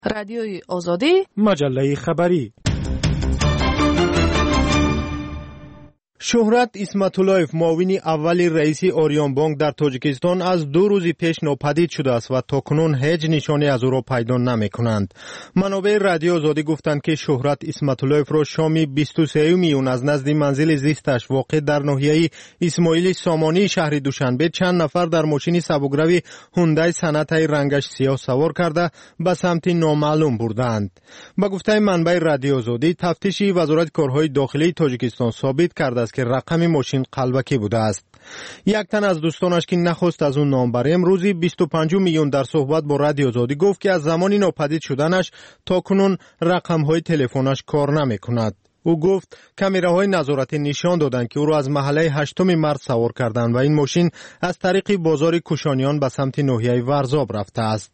رادیوی آزادی، مجله خبری. شهرت اسمت‌الله‌یف معاون اولی رئیس اوریون بانک در تاجیکستان از 2 روز پیش ناپدید شده است و تاکنون هیچ نشانی از او را پیدا نمی‌کنند. منابع رادیو آزادی گفتند که شهرت اسمت‌الله‌یف را شام 23 میون از نزد منزل زیستش واقع در ناحیه اسماعیل سامانی شهر دوشنبه چند نفر در ماشین سبکروی هوندای صنعتی رنگش سیاه سوار کرده به سمت نامعلوم بردند. با گفته منبع رادیو آزادی، تفتیش وزارت کارهای داخلی تاجیکستان ثابت کرده است که رقم ماشین قلبکی بوده است. یک تن از دوستانش که نخواست از اون نام بریم روزی 25 میلیون در صحبت با رادیو آزادی گفت که از زمانی ناپدید شدنش تا کنون رقم‌های تلفنش کار نمی‌کند. او گفت کامراهای نظارتی نشان دادند که او را از محله 8 مارس سوار کردند و این ماشین از طریق بازار کوشانیان به سمت ناحیه ورزاب رفته است.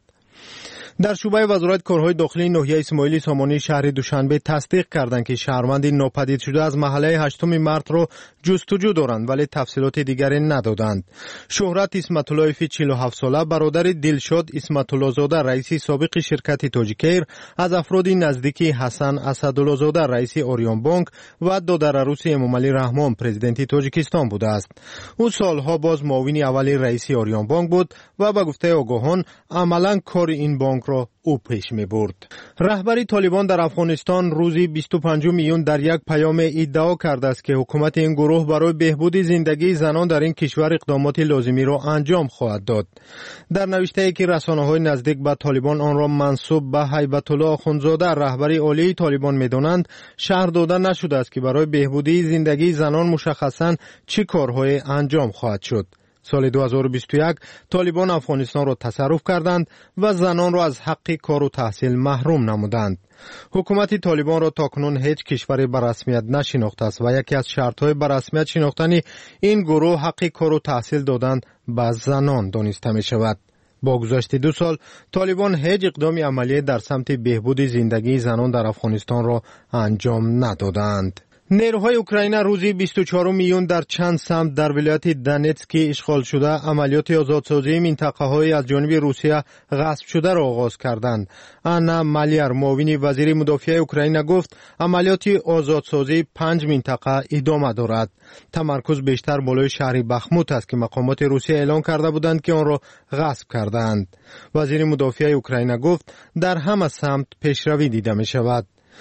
در شعبه وزارت کارهای داخلی ناحیه اسماعیل سامانی شهر دوشنبه تصدیق کردند که شهروند ناپدید شده از محله 8 مارس را جستجو دارند ولی تفصیلات دیگری ندادند. شهرت اسمت‌الله‌یف 47 ساله برادر دلشاد اسمت‌الله زاده رئیس سابق شرکت تاجیکیر از افراد نزدیک حسن اسدالله زاده رئیس اوریون بانک و دادر عروس امامعلی رحمان پرزیدنت تاجیکستان بوده است. او سالها باز معاون اولی رئیس اوریون بانک بود و به گفته آگاهان عملاً کار این بانک را او پیش می برد. رهبری طالبان در افغانستان روزی 25 میلیون در یک پیام ادعا کرده است که حکومت این گروه برای بهبود زندگی زنان در این کشور اقدامات لازمی را انجام خواهد داد. در نوشته‌ای که رسانه‌های نزدیک به طالبان آن را منسوب به هیبت الله آخوندزاده رهبری عالی طالبان می‌دانند، شرح داده نشده است که برای بهبودی زندگی زنان مشخصاً چه کارهای انجام خواهد شد. سال 2021 طالبان افغانستان را تصرف کردند و زنان را از حق کار و تحصیل محروم نمودند. حکومت طالبان را تاکنون هیچ کشوری به رسمیت نشناخته است و یکی از شرط‌های به رسمیت شناختن این گروه حق کار و تحصیل دادن به زنان دانسته می شود. با گذشت 2 سال طالبان هیچ اقدامی عملی در سمت بهبود زندگی زنان در افغانستان را انجام ندادند. نیروهای اوکراین روزی 24 میلیون در چند سمت در ولایت دونتسک اشغال شده عملیات آزادسازی منطقه‌های از جانب روسیه غصب شده را آغاز کردند. آنا مالیر معاون وزیر مدافع اوکراین گفت عملیات آزادسازی 5 منطقه ادامه دارد. تمرکز بیشتر بالای شهر بخموت است که مقامات روسیه اعلان کرده بودند که آن را غصب کردند. وزیر مدافع اوکراین گفت در همه سمت پیشروی دیده می شود.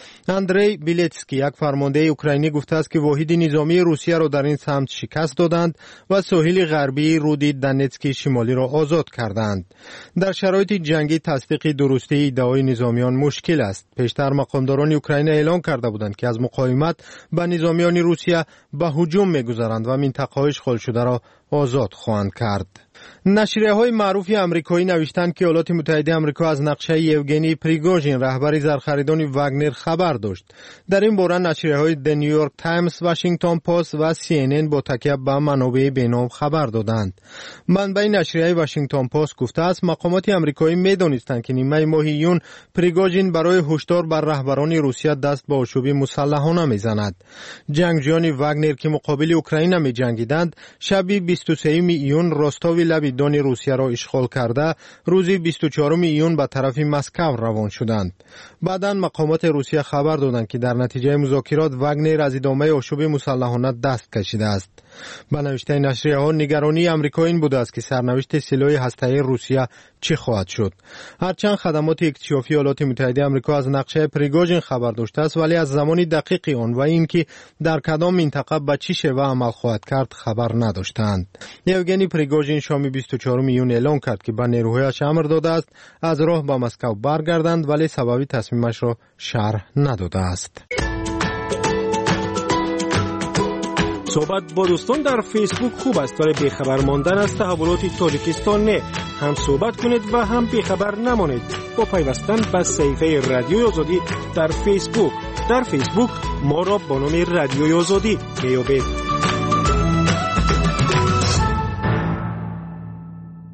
اندری بیلیتسکی یک فرمانده اوکراینی گفته است که واحد نظامی روسیه را در این سمت شکست دادند و ساحل غربی رود دونتسک شمالی را آزاد کردند. در شرایط جنگی تصدیق درستی ادعای نظامیان مشکل است. پیشتر مقامداران اوکراین اعلان کرده بودند که از مقاومت به نظامیان روسیه به هجوم می‌گذرند و منطقه‌های اشغال شده را آزاد خواهند کرد. نشریه‌های معروف آمریکایی نوشتند که ایالات متحده آمریکا از نقشه یوگنی پریگوژین رهبر زرخریدان واگنر خبر داشت. در این باره نشریه‌های د نیویورک تایمز، واشنگتن پست و CNN با تکیه به منابع بینام خبر دادند. منبع نشریه واشنگتن پست گفته است مقامات آمریکایی می‌دانستند که نیمه ماه یون پریگوژین برای هشدار بر رهبران روسیه دست به آشوب مسلحانه می‌زند. جنگجویان واگنر که مقابل اوکراین می‌جنگیدند شب 23 یون راستاوی لب دون روسیه را اشغال کرده روز 24 یون به طرف مسکو روان شدند. بعداً مقامات روسیه خبر دادند که در نتیجه مذاکرات واگنر از ادامه آشوب مسلحانه دست کشیده است. به نوشته نشریه‌ها نگرانی آمریکا این بوده است که سرنوشت سلاح هسته‌ای روسیه چه خواهد شد. هرچند خدمات اکتشافی ایالات متحده آمریکا از نقشه پریگوژین خبر داشته است ولی از زمان دقیق آن و اینکه در کدام منطقه به چه شیوه عمل خواهد کرد خبر نداشتند. یوگنی پریگوژین شام 24 میلیون اعلان کرد که به نیروهایش امر داده است از راه به مسکو برگردند ولی سبب تصمیمش را شرح نداده است. صحبت با دوستان در فیسبوک خوب است ولی بیخبر ماندن از تحولات تاجیکستان نه. هم صحبت کنید و هم بیخبر نمانید با پیوستن به صفحه رادیوی آزادی در فیسبوک. در فیسبوک ما را با نام رادیوی آزادی میابید.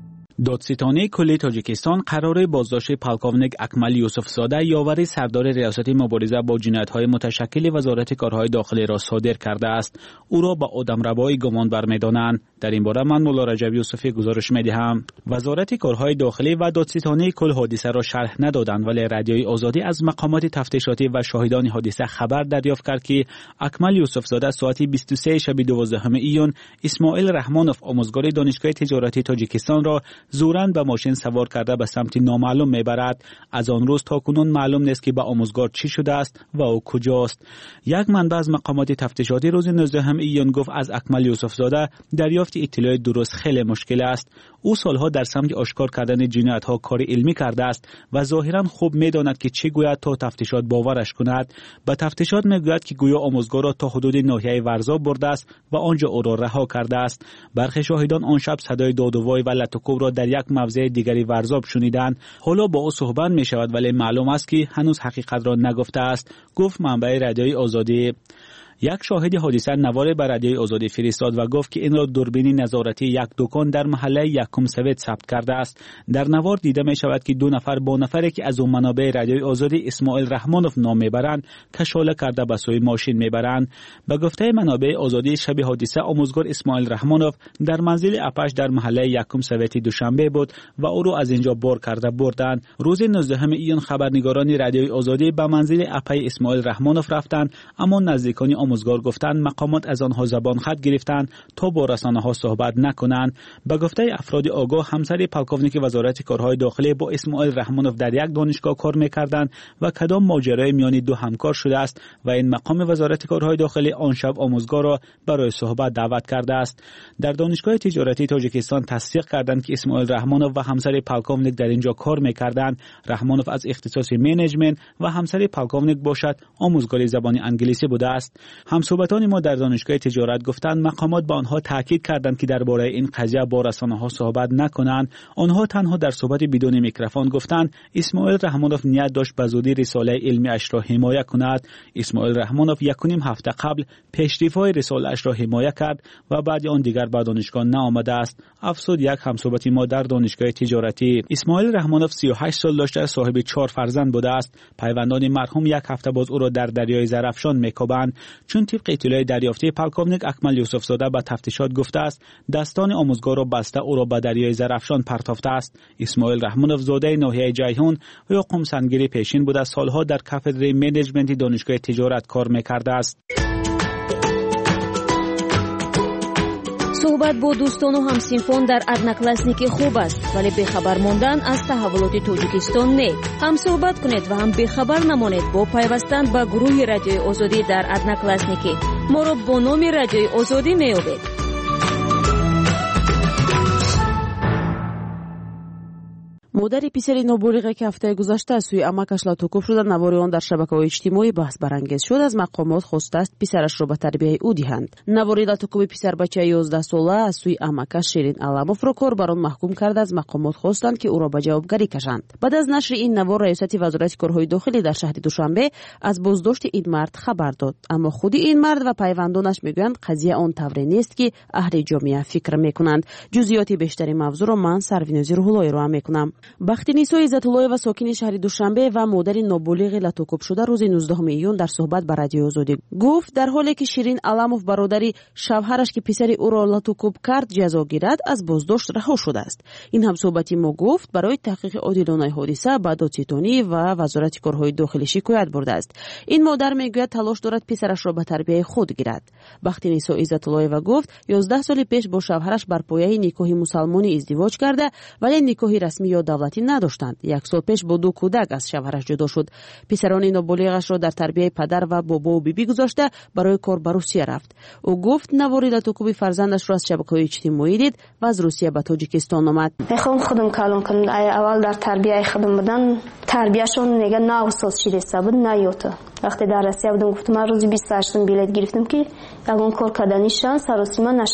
دادستانی کلی تاجیکستان قرار بازداشت پالکوونیک اکمل یوسفزاده یاور سردار ریاست مبارزه با جنایت‌های متشکل وزارت کارهای داخلی را صادر کرده است. او را با آدمربایی گمان برمی‌دارند. در این باره من مولا رجب یوسفی گزارش می‌دهم. وزارت کارهای داخلی و دادستانی کل حادثه را شرح ندادند، ولی رادیوی آزادی از مقامات تفتیشاتی و شاهدان حادثه خبر دریافت کرد که اکمل یوسفزاده ساعت 23 شب 12 ایون اسماعیل رحمانوف آموزگار دانشگاه تجارتی تاجیکستان را زورن به ماشین سوار کرده به سمت نامعلوم میبرد. از آن روز تا کنون معلوم نیست که به آموزگار چی شده است و او کجاست. یک منبع از مقامات تفتیشاتی روز 19 ایون گفت از اکمل یوسفزاده دریافت اطلاع درست خیلی مشکل است. او سالها در سمت آشکار کردن جنایت‌ها کار علمی کرده است و ظاهراً خوب می‌داند که چه گوید تا تفتیشات باورش کند. به تفتیشات می‌گوید که گویا آموزگار را تا حدود ناحیه ورزا برده است و آنجا او را رها کرده است. برخی شاهدان آن شب صدای داد و وای و لطوکوب را در یک موضع دیگری ورزاب شنیدند. حالا با او صحبت می‌شود ولی معلوم است که هنوز حقیقت را نگفته است، گفت منبع رادیوی آزادی. یک شاهد حادثه نوار بر رادیوی آزادی فرستاد و گفت که این را دوربین نظارتی یک دکان در محله یکم سوید ثبت کرده است. در نوار دیده می شود که دو نفر با نفری که از اون منابع رادیوی آزادی اسماعیل رحمانوف نام میبرند کشاله کرده به سوی ماشین میبرند. به گفته منابع آزادی شب حادثه آموزگار اسماعیل رحمانوف در منزل اپش در محله یکم سوید دوشنبه بود و او را از اینجا بار کرده بردند. روز 19 ایون خبرنگاران رادیوی آزادی به منزل اپای اسماعیل رحمانوف رفتند، اما نزدیکان آموزگار گفتند مقامات از آنها زبان خط گرفتند تا با رسانه‌ها صحبت نکنند. به گفته افراد آگاه همسر پالکوونیک وزارت کارهای داخلی با اسماعیل رحمانوف در یک دانشگاه کار می‌کردند و کدام ماجرای میان دو همکار شده است و این مقام وزارت کارهای داخلی آن شب آموزگار را برای صحبت دعوت کرده است. در دانشگاه تجارتی تاجیکستان تصدیق کردند که اسماعیل رحمانوف و همسر پالکوونیک در اینجا کار می‌کردند. رحمانوف از اختصاص منیجمنت و همسر پالکوونیک باشد آموزگار زبان انگلیسی بوده است. همصحبتان ما در دانشگاه تجارت گفتند مقامات با آنها تاکید کردند که درباره این قضیه با رسانه‌ها صحبت نکنند. آنها تنها در صحبت بدون میکروفون گفتند اسماعیل رحمانوف نیت داشت به زودی رساله علمی اش را حمایت کند. اسماعیل رحمانوف 1.5 هفته قبل پیشرفت رساله اش را حمایت کرد و بعد آن دیگر به دانشگاه نآمده است. افسود یک همصحبت ما در دانشگاه تجارتی. اسماعیل رحمانوف 38 سال داشته، صاحب 4 فرزند بوده است. پیوندان مرحوم یک هفته باز او را در دریای زرافشان میکوبند. چون طبق اطلاع دریافتی پالکوونیک اکمل یوسفزاده به تفتیشات گفته است دستان آموزگار را بسته او را به دریای زرافشان پرتافته است. اسماعیل رحمانوف زاده ناحیه جیهون و یا قمسنگیری پیشین بوده، سالها در کافدره منیجمنت دانشگاه تجارت کار میکرده است. صحبت با دوستان و همسینفان در ادناکلاسنیک خوب است، ولی بخبر ماندن از تحولات تاجیکستان نه. هم صحبت کنید و هم بخبر نمانید با پیوستن به گروه رادیوی آزادی در ادناکلاسنیک. ما را با نام رادیوی آزادی میابید. مادر پسری نابالغ که هفته گذشته از سوی عمکش لطوکوب شده، نوار آن در شبکه‌های اجتماعی بحث برانگیز شد. از مقامات خواسته است پسرش را به تربیت او دهند. نوار لطوکوب پسر بچه 11 ساله از سوی عمکش شیرین علاموف را کاربران محکوم کرده. از مقامات خواستند که او را به جوابگری کشند. بعد از نشر این نوار ریاست وزارت کارهای داخلی در شهر دوشنبه از بازداشت این مرد خبر داد، اما خود این مرد و پیوندانش میگویند قضیه آن طوری نیست که اهل جامعه فکر میکنند. جزئیات بیشتری موضوع را من سروینازی روح‌اللهی را میکنم. بختینیسا عزت‌الله و ساکن شهر دوشنبه و مادر نابالغ لطوکوب شده روز 19 ایون در صحبت با رادیو آزادی گفت در حالی که شیرین علاموف برادری شوهرش که پسری او را لطوکوب کرد جزا گیرد از بازداشت رها شده است. این هم صحبتی ما گفت برای تحقیق عادلانه حادثه به دادستانی و وزارت کارهای داخلی شکایت برده است. این مادر میگوید تلاش دارد پسرش را به تربیت خود گیرد. بختینیسا عزت‌الله و گفت 11 سال پیش با شوهرش بر پایه نکاح مسلمانی ازدواج کرده، ولی نکاح رسمی یا دولتی نداشتند. 1 سال پیش با 2 کودک از شوهرش جدا شد. پسران نابالغش را در تربیت پدر و بابا و بیبی گذاشته برای کار به روسیه رفت. او گفت نواری لطوکوب فرزندش را از شبکه‌های اجتماعی دید و از روسیه به تاجیکستان آمد. میخوام خودم کلام کنم. اول در تربیت خودم بودن، تربیتشون میگه 9 سال شیرسته بود نیوت. وقتی در روسیه بودم گفتم من روزی 28 بلیط گرفتم که یگان کار کردنیشان سر و سیما نشه.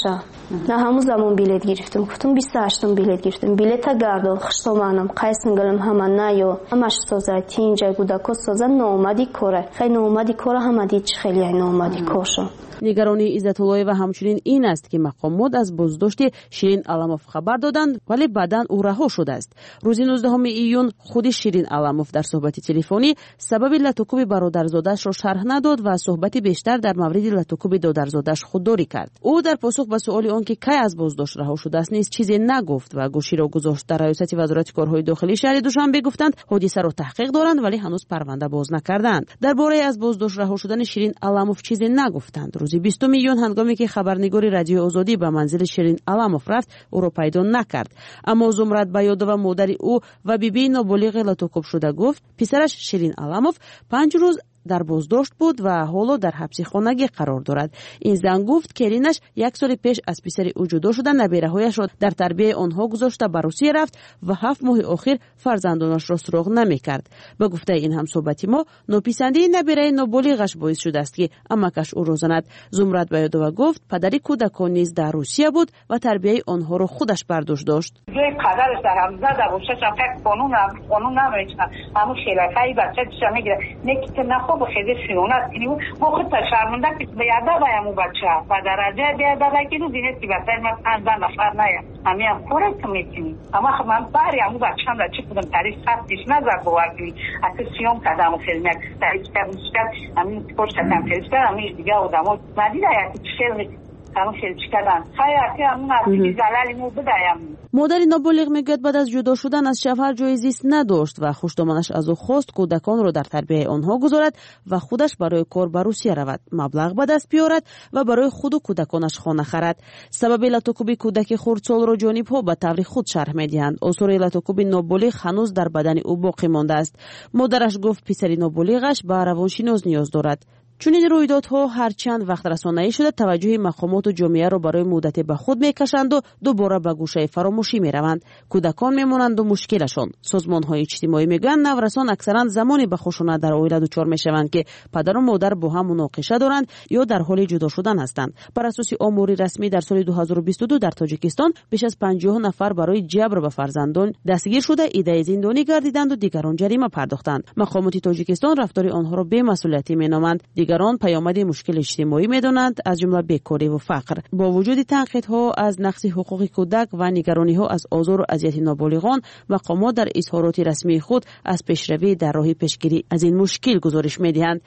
نه همون زمان بلیت گرفتم گفتم 28 بلیت گرفتم بلیت گردو خشتومانم قایسن گلم همان نیو همش سازه تینجا گوداکو سازه نومدی کوره خیلی نومدی کوره همدی چ خیلی نومدی کوشو نگرانی عزت‌الله و همچنین این است که مقامات از بازداشت شیرین علموف خبر دادند ولی بعداً او رها شده است. روز 19 ایون خود شیرین علموف در صحبت تلفنی سبب لطوکوب برادرزاده‌اش را شرح نداد و صحبت بیشتر در مورد لطوکوب دادرزاده‌اش خودداری کرد. او در پاسخ به سؤال آنکه کی از بازداشت رها شده است نیز چیزی نگفت و گوشی را گذاشت. در ریاست وزارت کارهای داخلی شهر دوشنبه گفتند حادثه را تحقیق دارند ولی هنوز پرونده باز نکردند. درباره از بازداشت رها شدن شیرین علموف چیزی نگفتند. روز 20 ایون هنگامی که خبرنگار رادیو آزادی به منزل شیرین علموف رفت او را پیدا نکرد، اما زمرد بیادووا مادر او و بیبی نابالغ لطوکوب شده گفت پسرش شیرین علموف 5 روز در بازداشت بود و حالا در حبس خانگی قرار دارد. این زن گفت کرینش 1 سال پیش از پسر او جدا شده، نبیره‌هایش را در تربیت آنها گذاشته به روسیه رفت و 7 ماه آخر فرزندانش را سراغ نمی‌کرد. به گفته این همصحبتی ما ناپسندی نبیره نابالغش باعث شده است که امکش او را زند. زمرد بیادووا گفت پدری کودکان نیز در روسیه بود و تربیت آنها را خودش برداشت داشت. جای پدرش در هم زده و شش فکر قانون نمی‌چنه همون خیلی بچه چه میگیره نکته نخو بخیده سیونت کنیم و خود شرمنده که بیاده بایم و بچه و درجه بیاده باید که دینه که بسر من 15 نفر نیم همی هم خوره که میکنیم اما من باری همون بچه هم در چه کدوم تاریخ خطش نظر بوردیم اصلا سیون کدام و خیلی نک تاریخ کرد همین پشت کدام خیلی کرد همین دیگه آدم ها مدید هایتی چه همون خیلی کدام خیلی همون عرضی زلالی مو بدایم. مادر نابالغ میگوید بعد از جدا شدن از شوهر جای زیست نداشت و خوشدامنش از او خواست کودکان را در تربیت آنها گذارد و خودش برای کار به روسیه رود، مبلغ به دست بیارد و برای خود و کودکانش خانه خرد. سبب لطوکوب کودک خردسال را جانب‌ها به طور خود شرح می‌دهند. آثار لطوکوب نابالغ هنوز در بدن او باقی مانده است. مادرش گفت پسر نابالغش به روانشناس نیاز دارد. چون این رویدادها هر چند وقت رسانه‌ای شده توجه مقامات و جامعه را برای مدت به خود میکشند و دوباره به گوشه فراموشی میروند. کودکان میمانند و مشکلشان. سازمان‌های اجتماعی میگویند نورسان اکثرا زمانی به خشونت در عائله دچار میشوند که پدر و مادر با هم مناقشه دارند یا در حال جدا شدن هستند. بر اساس آمار رسمی در سال 2022 در تاجیکستان بیش از 50 نفر برای جبر به فرزندان دستگیر شده، ایده زندانی گردیدند و دیگران جریمه پرداختند. مقامات تاجیکستان رفتار آنها را بی‌مسئولیتی مینامند. دیگران پیامد مشکل اجتماعی می‌دانند، از جمله بیکاری و فقر. با وجود تنقیدها از نقض حقوق کودک و نگرانی‌ها از آزار و اذیت نابالغان، مقامات در اظهارات رسمی خود از پیشروی در راه پیشگیری از این مشکل گزارش می‌دهند.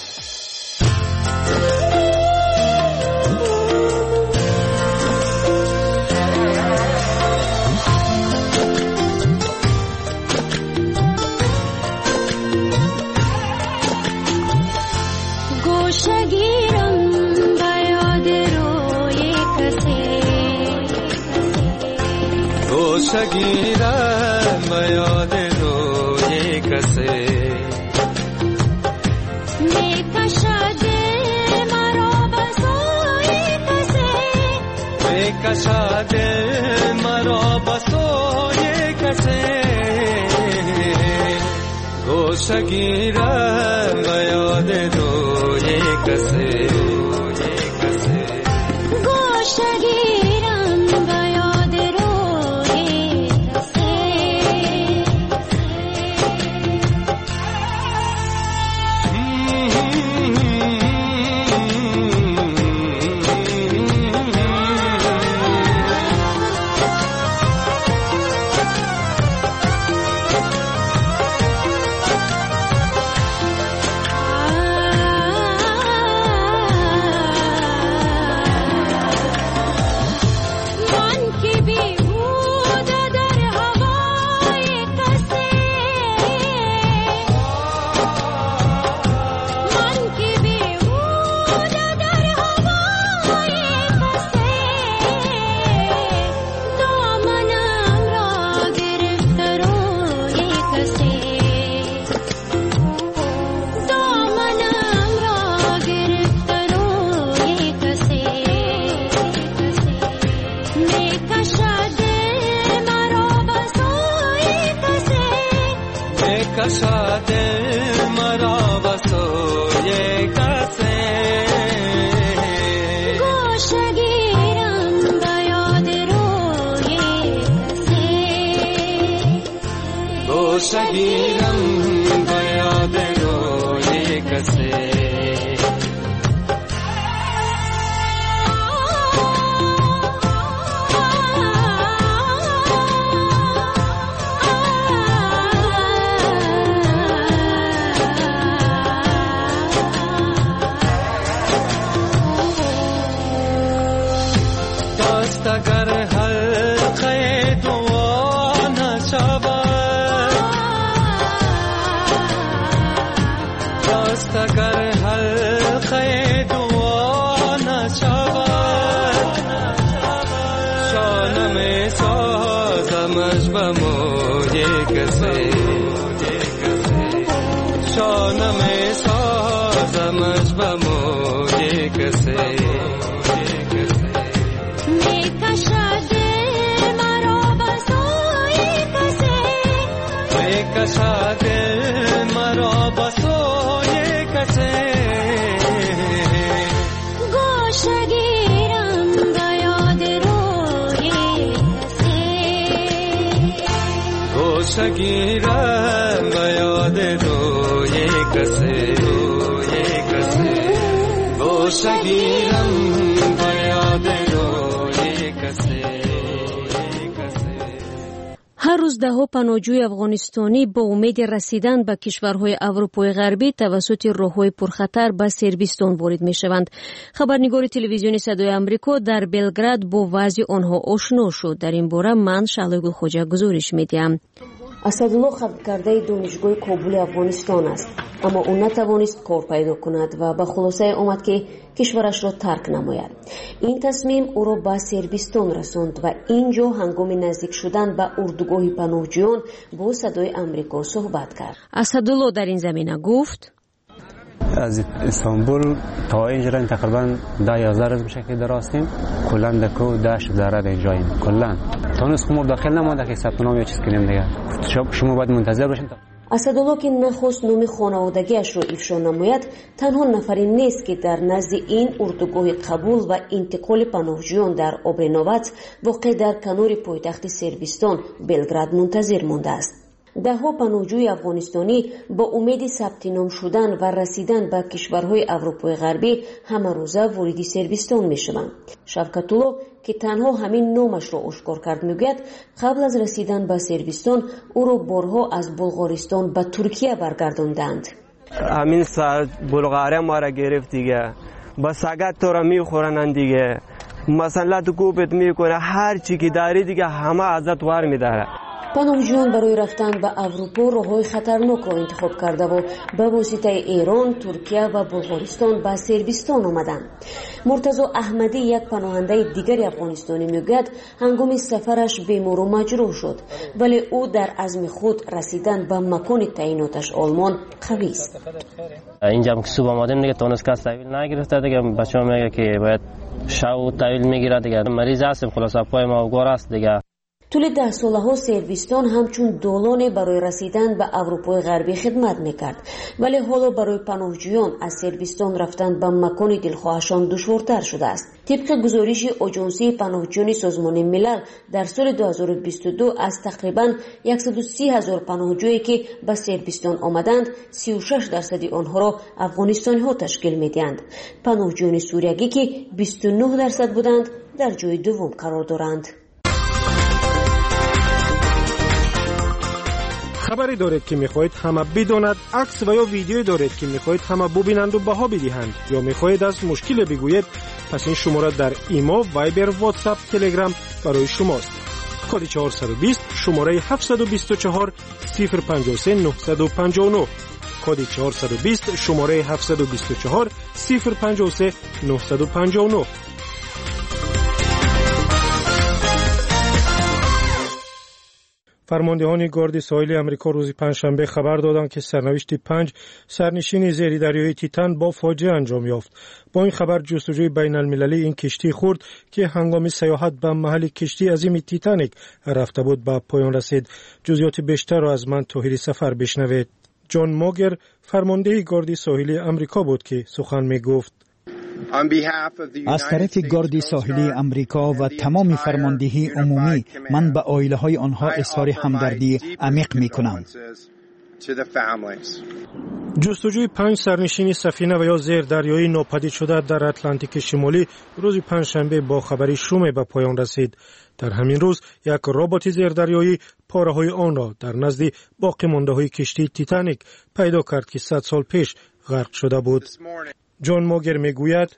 شگیرم به یاد روی کسی میکشد مرا به سوی کسی میکشد مرا به سوی کسی گوشه گیرم به یاد روی کسی گوشه گیرم به یاد روی گوشگیرم به یاد روی کسی اگر حلقه دعا نشود دست اگر حلقه دعا نشود شانه سازمش به موی کسی شانه سازمش به موی کسی دل مرا بسوی کسی گوشگیرم به یاد روی کسی گوشگیرم به یاد روی کسی گوشگیرم به یاد روی کسی. هر روز ده‌ها پناهجوی افغانستانی با امید رسیدن به کشورهای اروپای غربی توسط راه‌های پرخطر به صربستان وارد می‌شوند. خبرنگار تلویزیون صدای آمریکا در بلگراد با وضع آنها آشنا شد. در این باره من شعله خوجا گزارش می‌دهم. اسدالله خبرکرده دانشگاه کابل افغانستان است، اما او نتوانست کار پیدا کند و به خلاصه آمد که کشورش را ترک نماید. این تصمیم او را به صربستان رساند و اینجا هنگام نزدیک شدن به اردوگاه پناهجویان با صدای آمریکا صحبت کرد. اسدالله در این زمینه گفت: از استانبول تا اینجا تقریبا 10-11 روز میشه که دراستیم. کلا دکو داش زرد اینجاییم. کلا تونس خمر داخل نمونده که ثبت نام یا چیز کنیم دیگه. شما باید منتظر باشین. اسدالله که نخواست نام خانوادگیش را افشا نماید، تنها نفری نیست که در نزد این اردوگاه قبول و انتقال پناهجویان در آبرنوبت واقع در کنار پایتخت صربستان بلگراد منتظر مانده است. ده‌ها پناهجوی افغانستانی با امید ثبت نام شدن و رسیدن به کشورهای اروپای غربی همه روزه وارد صربستان می‌شوند. شوکت الله که تنها همین نامش را آشکار کرد میگوید قبل از رسیدن به صربستان او را بارها از بلغارستان به ترکیه برگرداندند. همین سال بلغاریا ما را گرفت دیگه، با سگت تو را میخورن دیگه، مثلا تو کوبت میکنه، هر چی که داری دیگه همه ازت ور میداره. پناهجویان برای رفتن به اروپا راههای خطرناک را انتخاب کرده و به واسطه ایران، ترکیه و بلغارستان به صربستان آمدند. مرتضی احمدی یک پناهنده دیگر افغانستانی میگوید هنگام سفرش بیمار و مجروح شد، ولی او در عزم خود رسیدن به مکان تعییناتش آلمان قوی است. اینجا که صبح آمدیم دیگه تونس کس تحویل نگرفته دیگه، بچه‌ها میگه که باید شو تحویل میگیره دیگه، مریض هستیم خلاص پای ما گور است دیگه. طول 10 سالها صربستان همچون دولان برای رسیدن به اروپای غربی خدمت میکرد، ولی حالا برای پناهجویان از صربستان رفتن به مکان دلخواهشان دشوارتر شده است. طبق گزارش آژانسی پناهجویان سازمان ملل در سال 2022 از تقریبا 130,000 پناهجویی که به صربستان آمدند، 36% آنها را افغانستانی‌ها تشکیل میدهند. پناهجویان سوریگی که 29% بودند در جای دوم قرار دارند. خبری دارید که میخواهید همه بداند، عکس و یا ویدیویی دارید که میخواهید همه ببینند و بها بدهند، یا میخواهید از مشکل بگویید، پس این شماره در ایما، وایبر، واتساپ، تلگرام برای شماست. کد 420 شماره 724 053 959. کد 420 شماره 724 053 959. فرماندهان گارد ساحلی آمریکا روز پنجشنبه خبر دادند که سرنوشت 5 سرنشین زیر دریای تیتان با فاجعه انجام یافت. با این خبر جستجوی بین المللی این کشتی خرد که هنگام سیاحت به محل کشتی عظیم تیتانیک رفته بود به پایان رسید. جزئیات بیشتر را از من طاهری سفر بشنوید. جان موگر فرمانده گارد ساحلی آمریکا بود که سخن می گفت. از طرف گارد ساحلی امریکا و تمام فرماندهی عمومی من به عائله های آنها اظهار همدردی عمیق می کنم. جستجوی 5 سرنشین سفینه و یا زیردریایی ناپدید شده در اتلانتیک شمالی روز پنجشنبه با خبری شوم به پایان رسید. در همین روز یک ربات زیردریایی پاره‌های آن را در نزد باقی مانده‌های کشتی تیتانیک پیدا کرد که 100 سال پیش غرق شده بود. جان موگر میگوید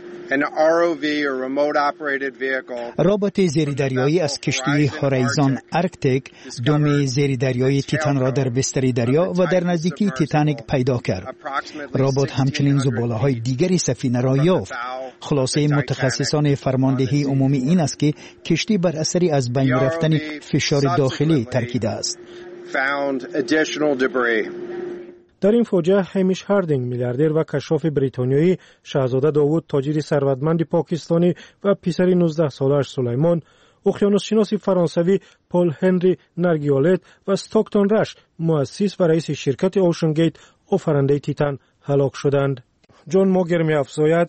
ربات زیردریایی از کشتی هورایزون آرکتیک دم زیردریایی تیتان را در بستر دریا و در نزدیکی تیتانیک پیدا کرد. ربات همچنین زباله‌های دیگری سفینه را یافت. خلاصه متخصصان فرماندهی عمومی این است که کشتی بر اثر از بین رفتن فشار داخلی ترکیده است. در این فوجه همیش هاردینگ میلیاردر و کشاف بریتانیایی، شاهزاده داوود تاجر ثروتمند پاکستانی و پسر 19 سالش سلیمان، اقیانوسشناس فرانسوی پل هنری نرگیولت و استاکتون رش مؤسس و رئیس شرکت اوشن گیت آفرنده تیتان هلاک شدند. جان موگر می‌افزاید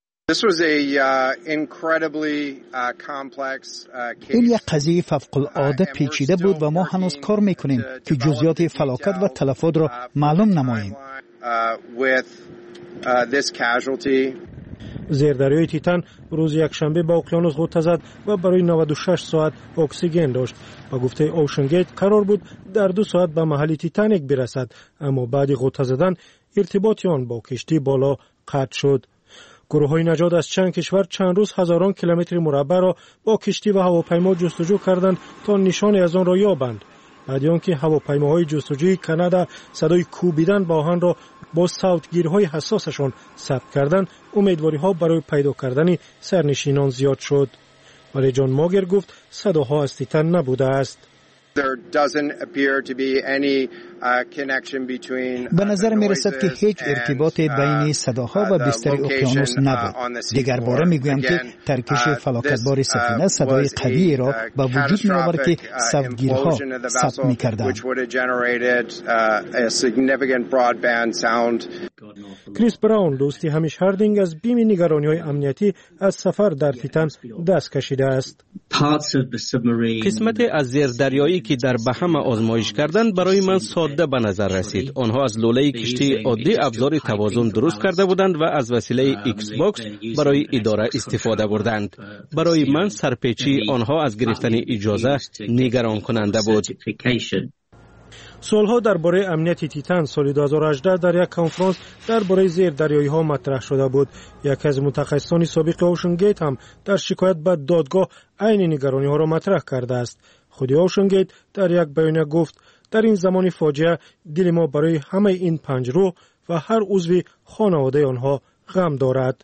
این یک قضیه فوق‌العاده پیچیده بود و ما هنوز کار میکنیم که جزئیات فلاکت و تلفات را معلوم نماییم. زیردریای تیتان روز یکشنبه با اقیانوس غوطه زد و برای 96 ساعت اکسیژن داشت. با گفته اوشن گیت قرار بود در 2 ساعت به محل تیتانیک برسد، اما بعد غوطه زدن ارتباط آن با کشتی بالا قطع شد. گروه‌های نجات از چند کشور چند روز هزاران کیلومتر مربع را با کشتی و هواپیما جستجو کردند تا نشانی از آن را یابند. بعد آنکه هواپیماهای جستجوی کانادا صدای کوبیدن با آهن را با صوتگیرهای حساسشان ثبت کردند، امیدواری‌ها برای پیدا کردن سرنشینان زیاد شد. ولی جان موگر گفت صداها از تیتان نبوده است. به نظر می رسد که هیچ ارتباط بین صداها و بستر اقیانوس نبود. دیگر باره می گویم که ترکش فلاکتبار سفینه صدای قوی را به وجود می آورد که صوتگیرها ثبت می کردند. کریس براون دوستی همیش هاردینگ از بیم نگرانی‌های امنیتی از سفر در تیتان دست کشیده است. قسمت از زیردریایی که در بهم آزمایش کردند برای من ساده به نظر رسید. آنها از لوله کشتی عادی ابزار توازن درست کرده بودند و از وسیله ایکس باکس برای اداره استفاده بردند. برای من سرپیچی آنها از گرفتن اجازه نگران کننده بود. سوالها درباره امنیت تیتان سال 2018 در یک کنفرانس درباره زیردریایی‌ها مطرح شده بود. یکی از متخصصان سابق اوشن گیت هم در شکایت به دادگاه عین نگرانی‌ها را مطرح کرده است. خود اوشن گیت در یک بیانیه گفت در این زمان فاجعه دل ما برای همه این 5 روح و هر عضو خانواده آنها غم دارد.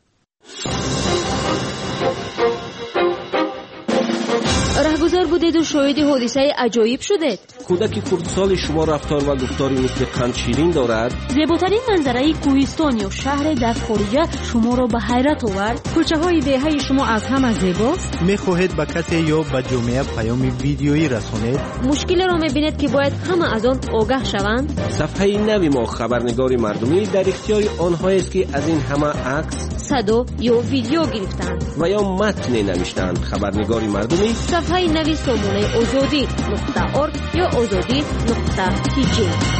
رهگذر بودید و شاهد حادثه عجایب شدید. کودک خردسال شما رفتار و گفتاری مثل قند شیرین دارد. زیباترین منظره کوهستان یا شهر در خارج شما را به حیرت آورد. کوچه های دهه شما از همه زیباست. میخواهید به کسی یا به جامعه پیام ویدیویی رسانید؟ مشکل را میبینید که باید همه از آن آگاه شوند. صفحه نوی ما خبرنگار مردمی در اختیار آنهایی است که از این همه عکس، صدا یا ویدیو گرفتند و یا متن نوشتند. خبرنگار مردمی صفحه نوی سامانه azadi.org یا azadi.tj.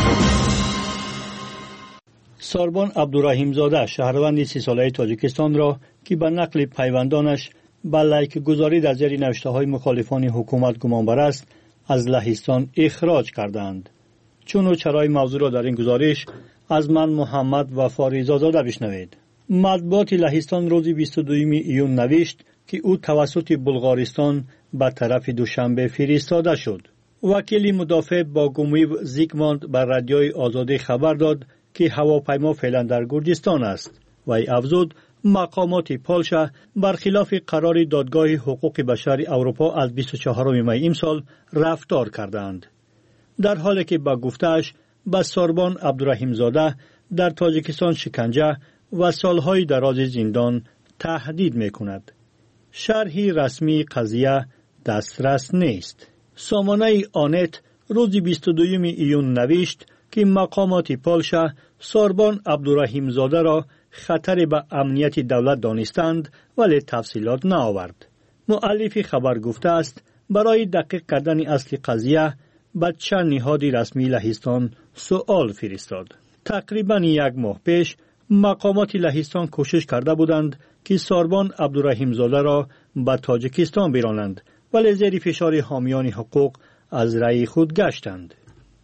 ساربان عبدالرحیمزاده شهروند 30 ساله تاجیکستان را که به نقل پیوندانش به لایک گذاری در زیر نوشته‌های مخالفان حکومت گمانبر است از لهستان اخراج کردند. چون و چرای موضوع را در این گزارش از من محمد وفاریزاده بشنوید. مطبوعات لهستان روز 22 ایون نوشت که او توسط بلغارستان به طرف دوشنبه فرستاده شد. وکیل مدافع با گومیو زیگموند بر رادیوی آزادی خبر داد که هواپیما فعلا در گرجستان است و افزود مقامات پولشا برخلاف قرار دادگاه حقوق بشر اروپا از 24 می امسال رفتار کردند. در حالی که با گفته‌اش به ساربان عبدالرحیمزاده در تاجیکستان شکنجه و سالهای دراز زندان تهدید می‌کند. شرحی رسمی قضیه دسترس نیست. سامانه آنت روز 22 ایون نوشت که مقامات پولشا ساربان عبدالرحیمزاده را خطر به امنیت دولت دانستند ولی تفصیلات نآورد. مؤلف خبر گفته است برای دقیق کردن اصل قضیه به چند نهاد رسمی لهستان سوال فرستاد. تقریبا یک ماه پیش مقامات لهستان کوشش کرده بودند که ساربان عبدالرحیم زاده را به تاجیکستان برانند ولی زیر فشار حامیان حقوق از رأی خود گشتند.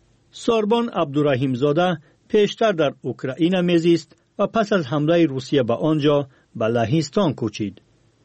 ساربان عبدالرحیم زاده پیشتر در اوکراین میزیست و پس از حمله روسیه به آنجا به لهستان کوچید.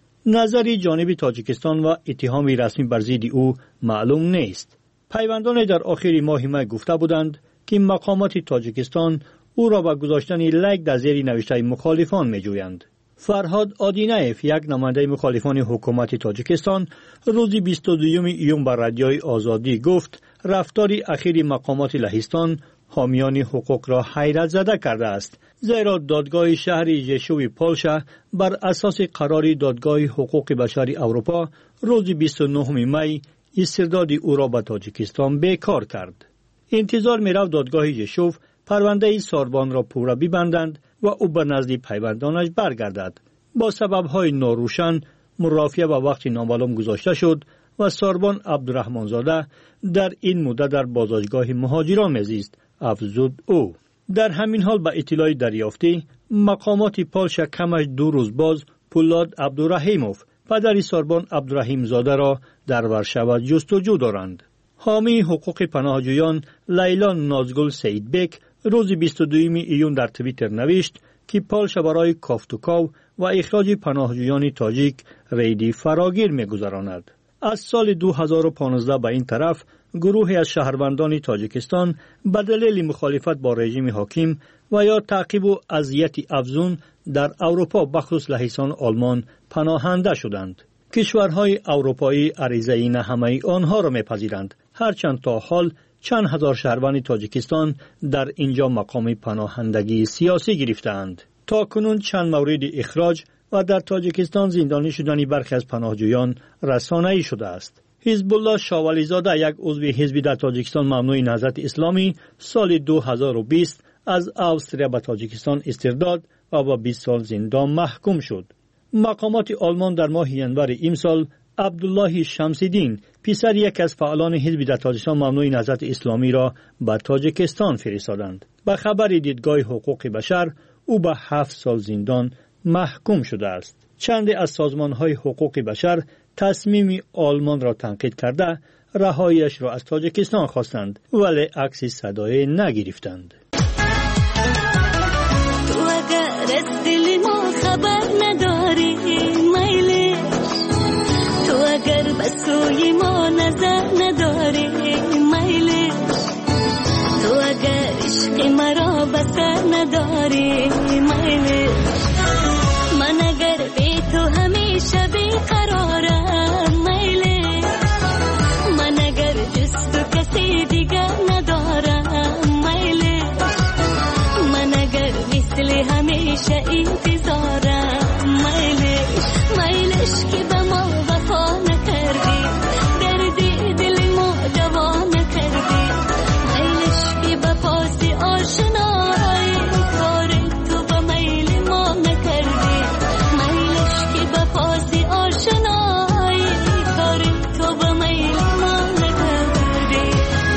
نظری جانب تاجیکستان و اتهام رسمی بر ضد او معلوم نیست. پیوندان در آخر ماه می گفته بودند که مقامات تاجیکستان او را به گذاشتن لیک در زیر نوشته مخالفان می جویند. فرهاد آدینایف، یک نماینده مخالفان حکومت تاجیکستان، روز 22 ایون بر رادیوی آزادی گفت رفتار اخیر مقامات لهستان حامیان حقوق را حیرت زده کرده است، زیرا دادگاه شهر ژشوو پولشا بر اساس قرار دادگاه حقوق بشر اروپا روز 29 می استرداد او را به تاجیکستان بیکار کرد. انتظار می‌رفت دادگاه ژشوو پرونده ساربان را پورا ببندند و او به نزد پیوندانش برگردد. با سبب‌های ناروشن مرافعه به وقت نامعلوم گذاشته شد و ساربان عبدالرحمن زاده در این مدت در بازداشتگاه مهاجران میزیست، افزود او. در همین حال به اطلاع دریافتی مقامات پولشا کمش 2 روز باز پولاد عبدالرحیموف پدر ساربان عبدالرحیم زاده را در ورشو جستجو دارند. حامی حقوق پناهجویان لیلا نازگل سیدبک روز 22 ایون در توییتر نوشت که پولشا برای کافتوکاو و اخراج پناهجویان تاجیک ریدی فراگیر می‌گذراند. از سال 2015 به این طرف گروهی از شهروندان تاجیکستان به دلیل مخالفت با رژیم حاکم و یا تعقیب و اذیت افزون در اروپا بخصوص لهستان آلمان پناهنده شدند. کشورهای اروپایی عریضه همه آنها را میپذیرند، هرچند تا حال چند هزار شهروند تاجیکستان در اینجا مقام پناهندگی سیاسی گرفتند. تا کنون چند مورد اخراج و در تاجیکستان زندانی شدن برخی از پناهجویان رسانه‌ای شده است. حزب الله شاولی زاده، یک عضو حزب در تاجیکستان ممنوع نهضت اسلامی، سال 2020 از استرالیا به تاجیکستان استرداد و به 20 سال زندان محکوم شد. مقامات آلمان در ماه ینور امسال عبدالله شمس‌الدین، پسر یک از فعالان حزب در تاجیکستان ممنوع نهضت اسلامی را به تاجیکستان فرستادند. به خبر دیدگاه حقوق بشر او به 7 سال زندان محکوم شده است. چند از سازمان‌های حقوق بشر تصمیم آلمان را تنقید کرده رهاییش را از تاجیکستان خواستند ولی عکس صدای نگرفتند. تو اگر از دل ما خبر نداری میلی، تو اگر به سوی ما نظر نداری میلی، تو اگر عشق مرا بسر نداری میلی، من اگر بی تو همیشه بیقرارم میلی، من اگر جز تو کسی دیگر ندارم میلی، من اگر مثل همیشه انتظارم میلی، میلش که به ما وفا نکردی، دردی دل ما دوا نکردی، میلش که به پاس آشنایی کار تو به میل ما نکردی، میلش که به پاس آشنایی کار تو به میل ما نکردی.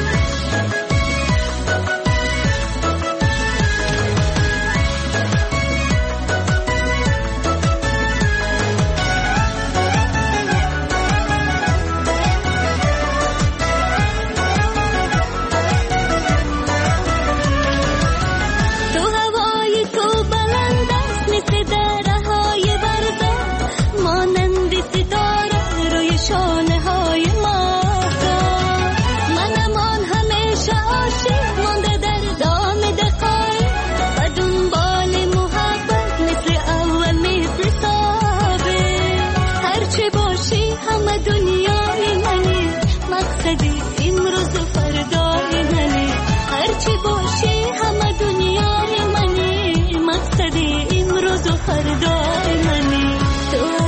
تو هوای تو بلند است مثل درهای برده، مانند ستاره روی شانه های ماهتاب، من امان همیشه عاشق مانده در دام دقایق و دنبال محبت مثل اول مثل ثابت، هرچه باشی همه دنیای منی، مقصدی امروز و فردای منی، هرچه باشی همه دنیای منی، مقصدی امروز و فردای منی، تو